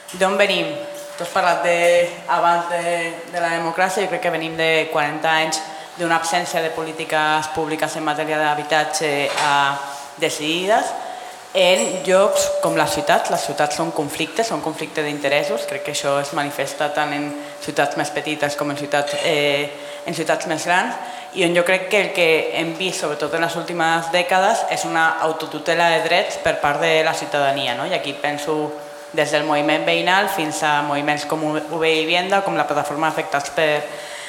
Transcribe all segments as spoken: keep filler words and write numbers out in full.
D'on venim? Tu has parlat abans de la democràcia, jo crec que venim de quaranta anys d'una absència de polítiques públiques en matèria d'habitatge decidides en llocs com les ciutats. Les ciutats són conflictes, són conflictes d'interessos, crec que això es manifesta tant en ciutats més petites com en ciutats, eh, en ciutats més grans, i on jo crec que el que hem vist, sobretot en les últimes dècades, és una autotutela de drets per part de la ciutadania, no? I aquí penso des del moviment veïnal fins a moviments com U B Vivienda, com la plataforma Afectats per,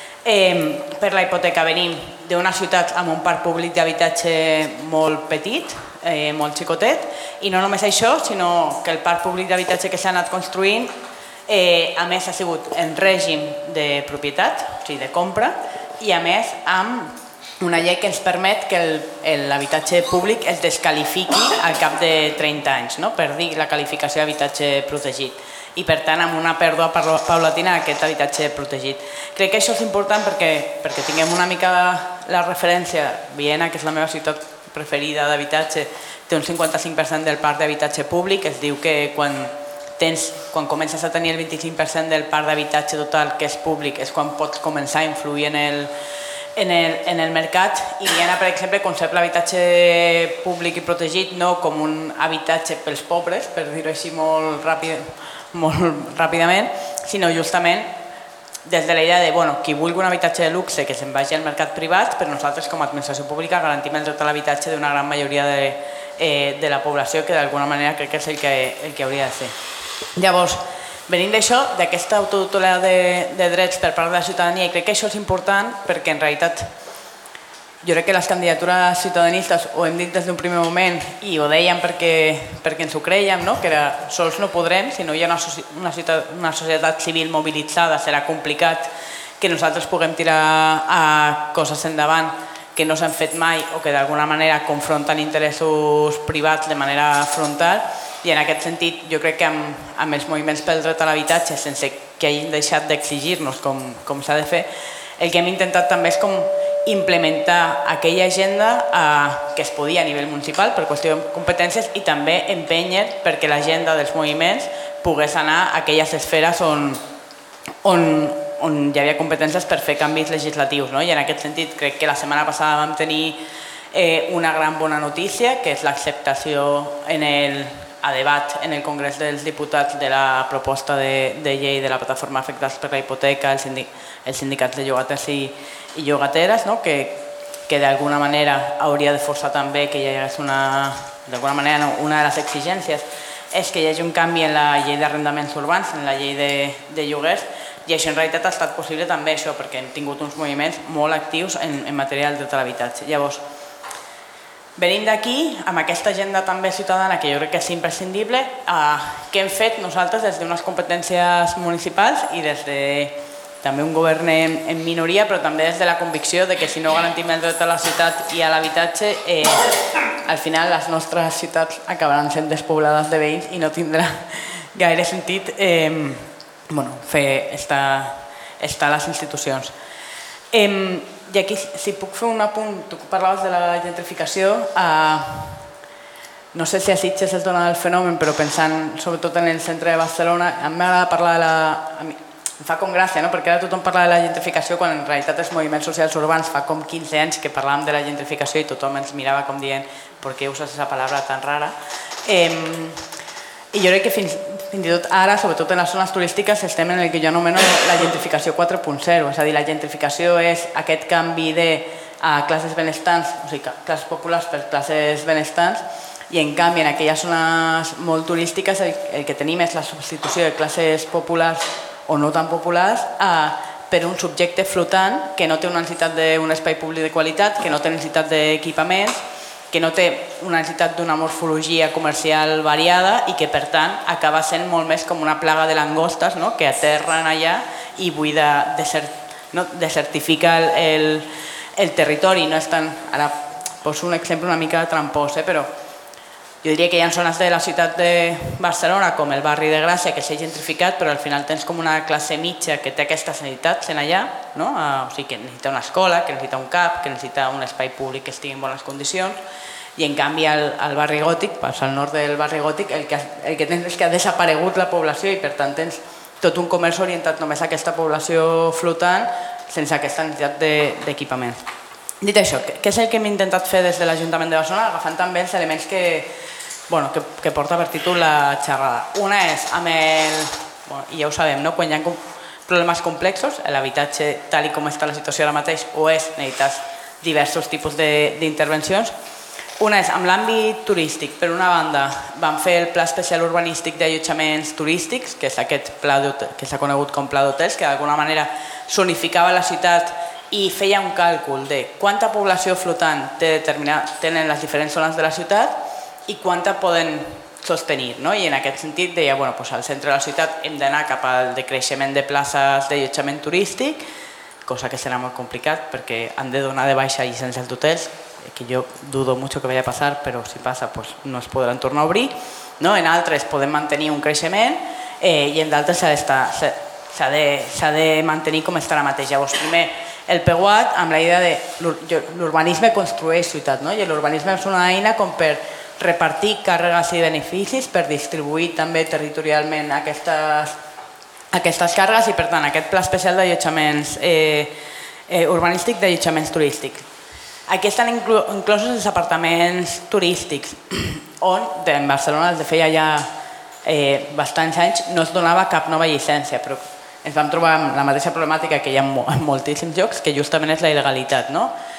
eh, per la hipoteca. Venim d'una ciutat amb un parc públic d'habitatge molt petit, eh, molt xicotet, i no només això, sinó que el parc públic d'habitatge que s'ha anat construint eh, a més ha sigut en règim de propietat, o sigui, de compra, i a més amb una llei que ens permet que l'habitatge públic es descalifiqui al cap de trenta anys, no? Per dir la qualificació d'habitatge protegit, i per tant amb una pèrdua paulatina d'aquest habitatge protegit. Crec que això és important perquè, perquè tinguem una mica la referència. Viena, que és la meva ciutat preferida d'habitatge, té un cinquanta-cinc per cent del parc d'habitatge públic. Es diu que quan, tens, quan comences a tenir el vint-i-cinc per cent del parc d'habitatge total que és públic és quan pots començar a influir en el, en el, en el mercat. I Viena, per exemple, concep l'habitatge públic i protegit no com un habitatge pels pobres, per dir-ho així molt, ràpid, molt ràpidament, sinó justament des de la idea de bueno, qui vulgui un habitatge de luxe que se'n vagi al mercat privat, però nosaltres com a administració pública garantim el dret a l'habitatge d'una gran majoria de, eh, de la població, que d'alguna manera crec que és el que, el que hauria de ser. Llavors, venint d'això, d'aquesta autotutela de, de drets per part de la ciutadania, i crec que això és important perquè en realitat jo crec que les candidatures ciutadanistes ho hem dit des d'un primer moment i ho dèiem perquè, perquè ens ho creiem, no? Que era sols no podrem, si no hi ha una, una, una societat civil mobilitzada serà complicat que nosaltres puguem tirar a coses endavant que no s'han fet mai o que d'alguna manera confronten interessos privats de manera frontal. I en aquest sentit jo crec que amb, amb els moviments pel dret a l'habitatge, sense que hagin deixat d'exigir-nos com, com s'ha de fer, el que hem intentat també és com implementar aquella agenda eh, que es podia a nivell municipal per qüestió de competències i també empènyer perquè l'agenda dels moviments pogués anar a aquelles esferes on, on, on hi havia competències per fer canvis legislatius, no? I en aquest sentit crec que la setmana passada vam tenir eh, una gran bona notícia, que és l'acceptació en el a debat en el Congrés dels Diputats de la proposta de, de llei de la plataforma Afectats per la hipoteca, els, sindic, els sindicats de llogaters i, i llogateres, no? que, que d'alguna manera hauria de forçar també que hi hagués una, d'alguna manera no, una de les exigències és que hi hagi un canvi en la llei d'arrendaments urbans, en la llei de, de lloguers, i això en realitat ha estat possible també això, perquè hem tingut uns moviments molt actius en, en matèria del dret a l'habitatge. Llavors, venim d'aquí, amb aquesta agenda també ciutadana, que jo crec que és imprescindible, eh, que hem fet nosaltres des d'unes competències municipals i des de també un govern en, en minoria, però també des de la convicció de que si no garantim el dret a la ciutat i a l'habitatge, eh, al final les nostres ciutats acabaran sent despoblades de veïns i no tindrà gaire sentit eh, bueno, fer estar, estar a les institucions. Eh, I aquí, si puc fer un apunt, tu parlaves de la gentrificació, eh, no sé si a Sitges es dona el fenomen, però pensant sobretot en el centre de Barcelona, a mi m'agrada parlar de la... Mi, em fa com gràcia, no? Perquè ara tothom parla de la gentrificació quan en realitat els moviments socials urbans fa com quinze anys que parlàvem de la gentrificació i tothom ens mirava com dient ¿por qué usas esa palabra tan rara? Eh, I jo crec que fins, fins i tot ara, sobretot en les zones turístiques, estem en el que jo anomeno la gentrificació quatre punt zero. És a dir, la gentrificació és aquest canvi de a classes benestants, o sigui, classes populars per classes benestants, i en canvi en aquelles zones molt turístiques el, el que tenim és la substitució de classes populars o no tan populars a, per un subjecte flotant que no té una necessitat d'un espai públic de qualitat, que no té necessitat d'equipaments, que no té una necessitat d'una morfologia comercial variada i que per tant acaba sent molt més com una plaga de langostes, no? Que aterren allà i buida, desert, no? desertifica el, el, el territori. No és tan... Ara poso un exemple una mica trampós, eh? Però jo diria que hi ha zones de la ciutat de Barcelona, com el barri de Gràcia, que s'ha gentrificat, però al final tens com una classe mitja que té aquestes necessitats en allà, no? O sigui, que necessita una escola, que necessita un cap, que necessita un espai públic que estigui en bones condicions, i en canvi al barri gòtic, al nord del barri gòtic, el que tens és que ha desaparegut la població i per tant tens tot un comerç orientat només a aquesta població flotant sense aquesta necessitat d'equipament. Dit això, què és el que hem intentat fer des de l'Ajuntament de Barcelona, agafant també els elements que porta per títol la xerrada. Una és amb el, i ja ho sabem, quan hi ha problemes complexos, l'habitatge tal com està la situació ara mateix o és, necessites diversos tipus d'intervencions. Una és amb l'àmbit turístic. Per una banda, vam fer el Pla Especial Urbanístic d'Allotjaments Turístics, que és aquest pla que s'ha conegut com Pla d'Hotels, que d'alguna manera zonificava la ciutat i feia un càlcul de quanta població flotant tenen les diferents zones de la ciutat i quanta poden sostenir. I en aquest sentit deia, bueno, al centre de la ciutat hem d'anar cap al decreixement de places d'allotjament turístic, cosa que serà molt complicat perquè han de donar de baixa llicències d'hotels, que jo dudo mucho que vaya a pasar, però si passa no es podran tornar a obrir. En altres podem mantenir un creixement i en d'altres s'ha de mantenir com està ara mateix. Llavors, primer, el P U A T amb la idea de l'urbanisme construeix ciutat, i l'urbanisme és una eina com per repartir càrregues i beneficis, per distribuir també territorialment aquestes càrregues i, per tant, aquest pla especial d'allotjaments urbanístic d'allotjaments turístics. Aquí estan inclosos els apartaments turístics, on en Barcelona des de feia ja bastants anys no es donava cap nova llicència, però ens vam trobar amb la mateixa problemàtica que hi ha en moltíssims llocs, que justament és la il·legalitat.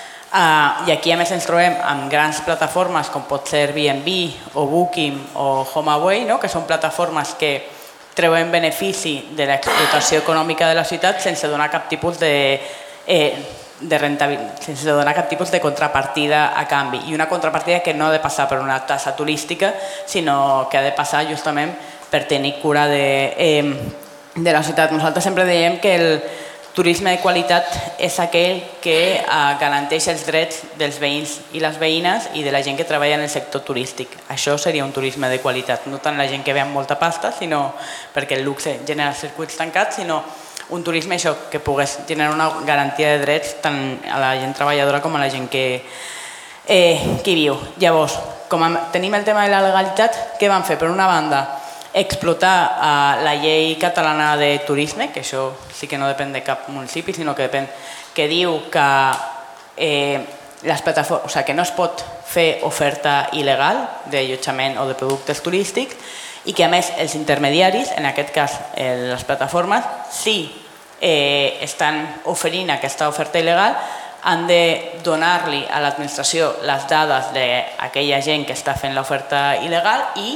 I aquí a més ens trobem amb grans plataformes com pot ser Airbnb o Booking o HomeAway, que són plataformes que treuen benefici de l'explotació econòmica de la ciutat sense donar cap tipus de de rentabilitat, sense donar cap tipus de contrapartida a canvi. I una contrapartida que no ha de passar per una tassa turística, sinó que ha de passar justament per tenir cura de la ciutat. Nosaltres sempre diem que el turisme de qualitat és aquell que garanteix els drets dels veïns i les veïnes i de la gent que treballa en el sector turístic. Això seria un turisme de qualitat, no tant la gent que ve amb molta pasta, sinó perquè el luxe genera circuits tancats, sinó un turisme això que pogués generar una garantia de drets tant a la gent treballadora com a la gent que hi viu. Llavors, com tenim el tema de la legalitat, què vam fer? Per una banda, explotar la llei catalana de turisme, que això sí que no depèn de cap municipi, sinó que depèn, que diu que les plataformes, o sigui, que no es pot fer oferta il·legal d'allotjament o de productes turístics i que a més els intermediaris, en aquest cas les plataformes, si estan oferint aquesta oferta il·legal, han de donar-li a l'administració les dades d'aquella gent que està fent l'oferta il·legal i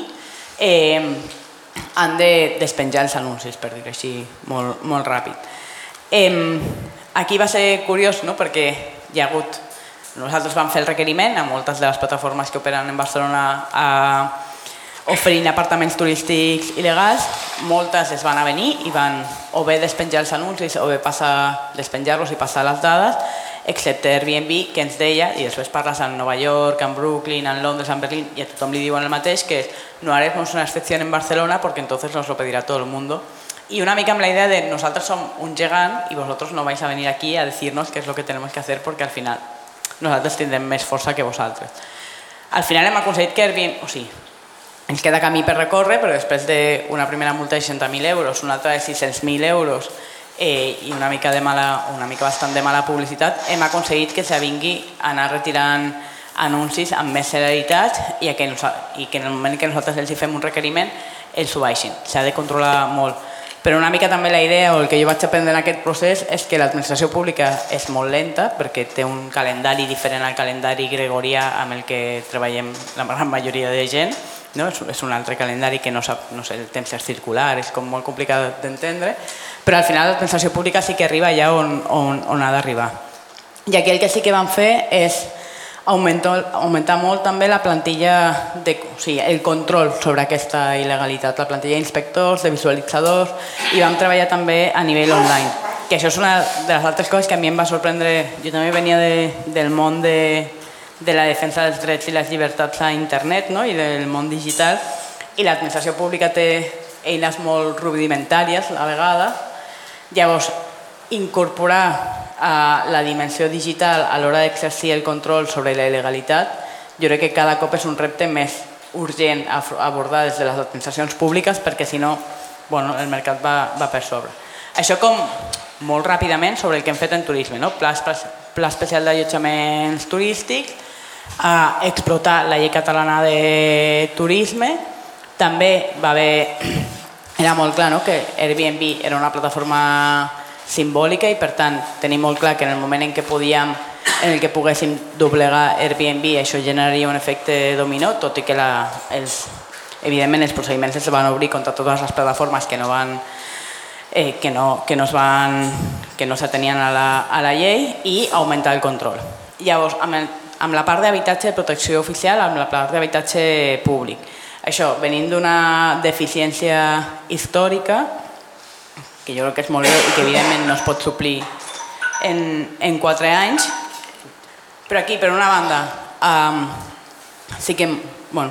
han de despenjar els anuncis, per dir-ho així molt ràpid. Aquí va ser curiós perquè hi ha hagut, nosaltres vam fer el requeriment a moltes de les plataformes que operen en Barcelona oferint apartaments turístics il·legals, moltes es van a venir i van o bé despenjar els anuncis o bé despenjar-los i passar les dades, excepte Airbnb, que ens deia, i després parles en Nova York, en Brooklyn, en Londres, en Berlín, i a tothom li diuen el mateix, que no haremos una excepción en Barcelona porque entonces nos lo pedirá todo el mundo. Y una mica amb la idea de nosotros somos un gegant y vosotros no vais a venir aquí a decirnos qué es lo que tenemos que hacer porque al final nosaltres tindrem més força que vosaltres. Al final hem aconseguit que Airbnb, o sigui, ens queda camí per recórrer, però després d'una primera multa de seixanta mil euros, una altra de sis-cents mil euros i una mica de mala, una mica bastant de mala publicitat, hem aconseguit que s'avingui a anar retirant anuncis amb més celeritat i que en el moment que nosaltres els fem un requeriment els ho baixin. S'ha de controlar molt. Però una mica també la idea o el que jo vaig aprendre en aquest procés és que l'administració pública és molt lenta perquè té un calendari diferent al calendari gregorià amb el que treballem la gran majoria de gent. És un altre calendari que no sap, no sé, el temps és circular, és com molt complicat d'entendre, però al final l'administració pública sí que arriba allà on ha d'arribar. I aquí el que sí que vam fer és augmentar molt també la plantilla, o sigui, el control sobre aquesta il·legalitat, la plantilla d'inspectors, de visualitzadors, i vam treballar també a nivell online, que això és una de les altres coses que a mi em va sorprendre. Jo també venia del món de de la defensa dels drets i les llibertats a internet i del món digital, i l'administració pública té eines molt rudimentàries a vegades. Llavors, incorporar la dimensió digital a l'hora d'exercir el control sobre la il·legalitat jo crec que cada cop és un repte més urgent a abordar des de les administracions públiques perquè si no bueno, el mercat va, va per sobre. Això com molt ràpidament sobre el que hem fet en turisme, no? Pla, pla especial d'allotjaments turístics, a explotar la llei catalana de turisme, també va haver, era molt clar no? Que Airbnb era una plataforma simbòlica i per tant tenim molt clar que en el moment en què podíem en el que poguéssim doblegar Airbnb això generaria un efecte dominó, tot i que la, els, evidentment els procediments es van obrir contra totes les plataformes que no van eh, que no, que no es van que no s'atenien a, la, a la llei i augmentar el control. Llavors, amb, el, amb la part d'habitatge de protecció oficial, amb la part d'habitatge públic. Això, venint d'una deficiència històrica, que jo crec que és molt greu i que evidentment no es pot suplir en, en quatre anys, però aquí, per una banda, um, sí que bueno,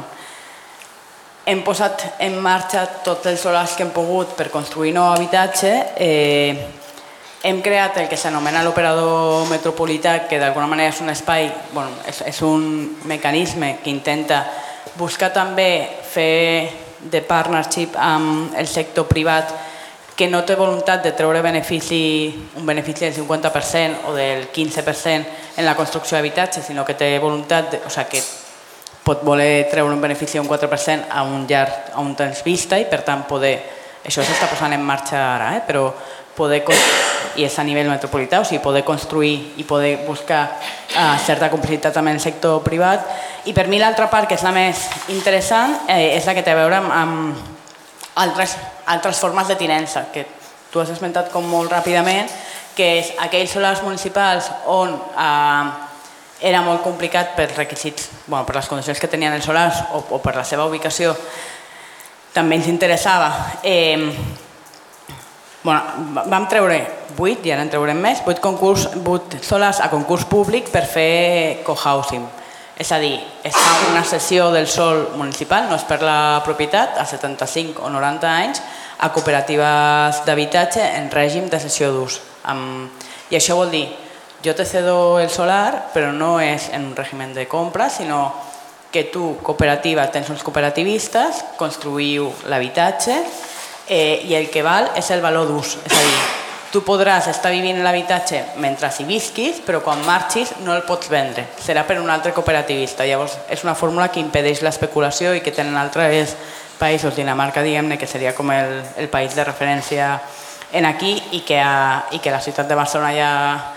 hem posat en marxa tots els solars que hem pogut per construir nou habitatge. Eh, hem creat el que s'anomena l'operador metropolità, que d'alguna manera és un espai, bueno, és, és un mecanisme que intenta buscar també fer de partnership amb el sector privat que no té voluntat de treure benefici, un benefici del cinquanta per cent o del quinze per cent en la construcció d'habitatge, sinó que té voluntat, de, o sigui, que pot voler treure un benefici d'un quatre per cent a un llarg, a un temps vista i per tant poder, això s'està posant en marxa ara, eh? Però poder, i és a nivell metropolità, o sigui, poder construir i poder buscar uh, certa complicitat amb el sector privat. I per mi l'altra part, que és la més interessant, eh, és la que té a veure amb, amb Altres, altres formes de tinença, que tu has esmentat com molt ràpidament, que és aquells solars municipals on eh, era molt complicat per requisits, bueno, per les condicions que tenien els solars o, o per la seva ubicació, també ens interessava. Eh, bueno, vam treure vuit, i ara en treurem més, vuit, concurs, vuit solars a concurs públic per fer cohousing. És a dir, es fa una cessió del sòl municipal, no és per la propietat, a setanta-cinc o noranta anys, a cooperatives d'habitatge en règim de cessió d'ús. I això vol dir, jo te cedo el solar, però no és en un règim de compra, sinó que tu, cooperativa, tens uns cooperativistes, construïu l'habitatge eh, i el que val és el valor d'ús. És a dir, tu podràs estar vivint en l'habitatge mentre hi visquis, però quan marxis no el pots vendre. Serà per un altre cooperativista. Llavors, és una fórmula que impedeix l'especulació i que tenen altres països. Dinamarca, diguem-ne, que seria com el, el país de referència en aquí i que a, i que la ciutat de Barcelona i a,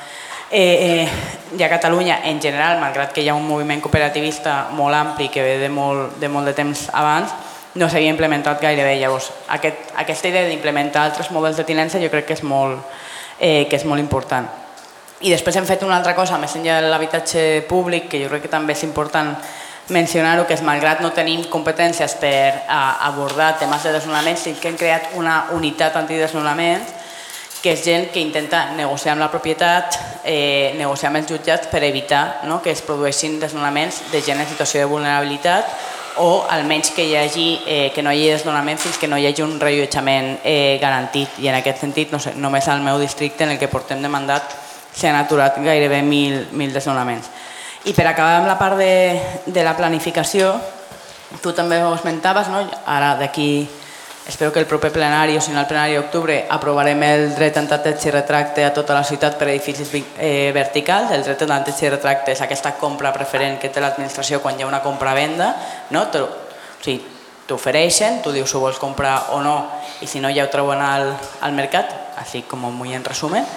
eh, eh, i a Catalunya en general, malgrat que hi ha un moviment cooperativista molt ampli que ve de molt de, molt de temps abans, no s'havia implementat gaire bé. Llavors, aquest, aquesta idea d'implementar altres models de tinença jo crec que és molt, eh, que és molt important. I després hem fet una altra cosa, més enllà de l'habitatge públic, que jo crec que també és important mencionar-ho, que és malgrat no tenim competències per a, abordar temes de desnonaments, sí que hem creat una unitat antidesnonaments, que és gent que intenta negociar amb la propietat, eh, negociar amb els jutjats per evitar no, que es produeixin desnonaments de gent en situació de vulnerabilitat o almenys que hi hagi, eh, que no hi hagi desnonament fins que no hi hagi un reallotjament eh, garantit. I en aquest sentit, no sé, només al meu districte en el que portem de mandat s'han aturat gairebé mil, mil desnonaments. I per acabar amb la part de, de la planificació, tu també ho esmentaves, no? Ara d'aquí, espero que el proper plenari o si no el plenari d'octubre aprovarem el dret en tanteig i retracte a tota la ciutat per edificis eh, verticals. El dret en tanteig i retracte és aquesta compra preferent que té l'administració quan hi ha una compra-venda, no? O sigui, t'ofereixen, tu dius si ho vols comprar o no i si no ja ho treuen al, al mercat, així com muy en resumen.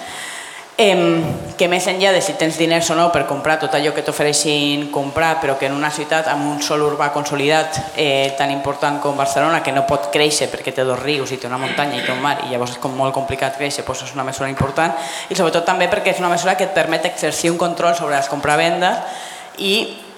Eh, que més enllà de si tens diners o no per comprar tot allò que t'ofereixin comprar, però que en una ciutat amb un sòl urbà consolidat eh, tan important com Barcelona, que no pot créixer perquè té dos rius i té una muntanya i té un mar i llavors és com molt complicat créixer, doncs és una mesura important i sobretot també perquè és una mesura que et permet exercir un control sobre les compravendes i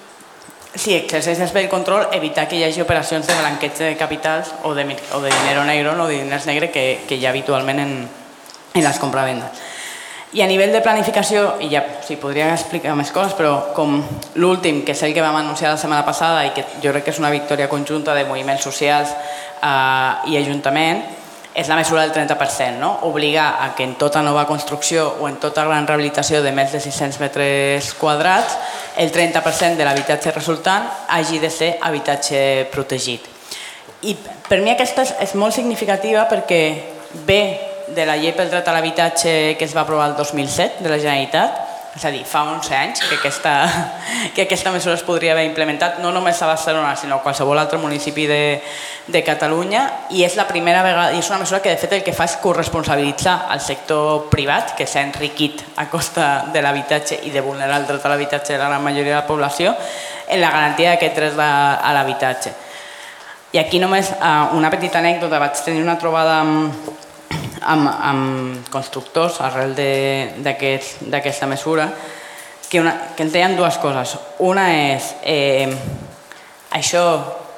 si exerceixes bé el control evitar que hi hagi operacions de blanqueig de capitals o de, o de dinero negro o de diners negre que, que hi ha habitualment en, en les compravendes. I a nivell de planificació, i ja sí, podria explicar més coses, però com l'últim, que és el que vam anunciar la setmana passada i que jo crec que és una victòria conjunta de moviments socials eh, i Ajuntament, és la mesura del trenta per cent, no? Obligar a que en tota nova construcció o en tota gran rehabilitació de més de sis-cents metres quadrats el trenta per cent de l'habitatge resultant hagi de ser habitatge protegit. I per mi aquesta és molt significativa perquè ve de la llei pel dret a l'habitatge que es va aprovar el dos mil set de la Generalitat, és a dir, fa onze anys que aquesta, que aquesta mesura es podria haver implementat no només a Barcelona, sinó a qualsevol altre municipi de, de Catalunya, i és la primera vegada, i és una mesura que de fet el que fa és corresponsabilitzar el sector privat, que s'ha enriquit a costa de l'habitatge i de vulnerar el dret a l'habitatge de la gran majoria de la població, en la garantia d'aquest dret a l'habitatge. I aquí només una petita anècdota, vaig tenir una trobada amb Amb, amb constructors arrel d'aquesta mesura que, una, que ens deien dues coses. Una és eh, això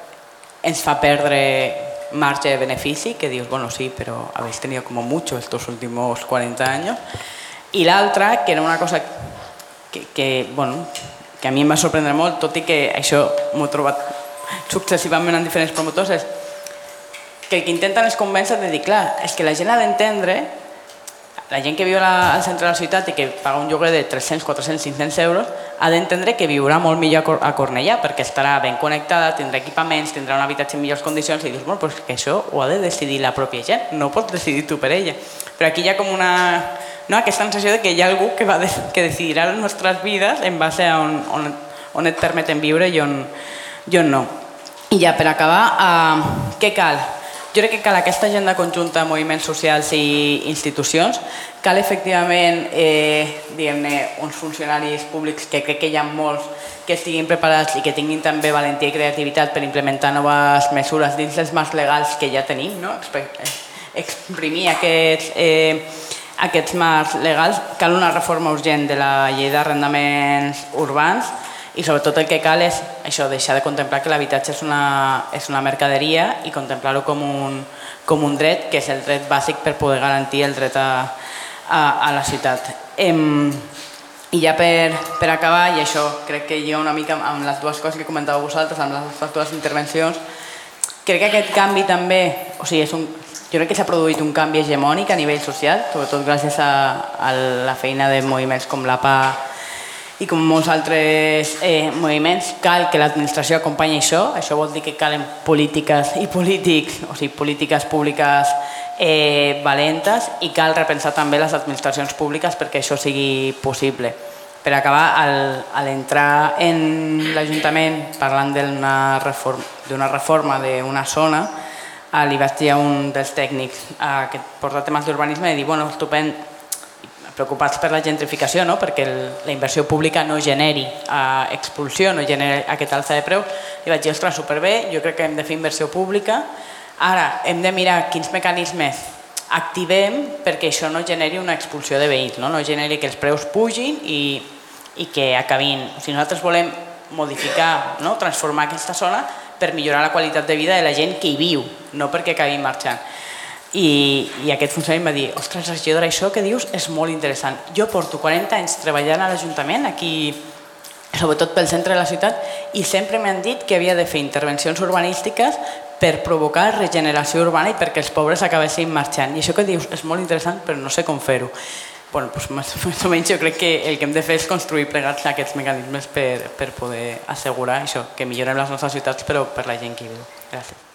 ens fa perdre marge de benefici, que dius, bueno, sí, però habéis tenido como mucho estos últimos cuarenta años. I l'altra, que era una cosa que, que, bueno, que a mi em va sorprendre molt, tot i que això m'ho he trobat successivament en diferents promotors, és que el que intenten és convèncer de dir, clar, és que la gent ha d'entendre, la gent que viu al centre de la ciutat i que paga un lloguer de tres-cents, quatre-cents, cinc-cents euros, ha d'entendre que viurà molt millor a Cornellà perquè estarà ben connectada, tindrà equipaments, tindrà un habitatge en millors condicions i dius, bueno, però és que això ho ha de decidir la pròpia gent, no pots decidir tu per ella. Però aquí hi ha com una... no, aquesta sensació de que hi ha algú que, va de, que decidirà les nostres vides en base a on, on, on et permeten viure i on, i on no. I ja per acabar, uh, què cal? Jo crec que cal aquesta agenda conjunta de moviments socials i institucions. Cal efectivament eh, diguem-ne uns funcionaris públics que crec que hi ha molts que estiguin preparats i que tinguin també valentia i creativitat per implementar noves mesures dins dels marcs legals que ja tenim, no? Exprimir aquests, eh, aquests marcs legals. Cal una reforma urgent de la llei d'arrendaments urbans i sobretot el que cal és això, deixar de contemplar que l'habitatge és una, és una mercaderia i contemplar-ho com un, com un dret, que és el dret bàsic per poder garantir el dret a, a, a la ciutat. Em, I ja per, per acabar, i això crec que lliga una mica amb les dues coses que comentàveu vosaltres, amb les dues intervencions, crec que aquest canvi també, o sigui, és un, jo crec que s'ha produït un canvi hegemònic a nivell social, sobretot gràcies a, a la feina de moviments com l'A P A i com molts altres eh, moviments. Cal que l'administració acompanyi això, això vol dir que calen polítiques i polítics, o sigui, polítiques públiques eh, valentes, i cal repensar també les administracions públiques perquè això sigui possible. Per acabar, al, a l'entrar en l'Ajuntament parlant d'una reforma, d'una reforma d'una zona, eh, li vaig dir a un dels tècnics eh, que porta temes d'urbanisme i dir, bueno, estupend, preocupats per la gentrificació, no? Perquè el, la inversió pública no generi uh, expulsió, no generi aquest alça de preu. I vaig dir, ostres, superbé, jo crec que hem de fer inversió pública. Ara, hem de mirar quins mecanismes activem perquè això no generi una expulsió de veïns, no? No generi que els preus pugin i, i que acabin. O sigui, nosaltres volem modificar, no? Transformar aquesta zona per millorar la qualitat de vida de la gent que hi viu, no perquè acabin marxant. I, i aquest funcionari em va dir, ostres, regidora, això que dius és molt interessant. Jo porto quaranta anys treballant a l'Ajuntament, aquí, sobretot pel centre de la ciutat, i sempre m'han dit que havia de fer intervencions urbanístiques per provocar regeneració urbana i perquè els pobres acabessin marxant. I això que dius és molt interessant, però no sé com fer-ho. Bueno, doncs més o menys jo crec que el que hem de fer és construir plegats aquests mecanismes per, per poder assegurar això, que millorem les nostres ciutats, però per la gent que hi viu. Gràcies.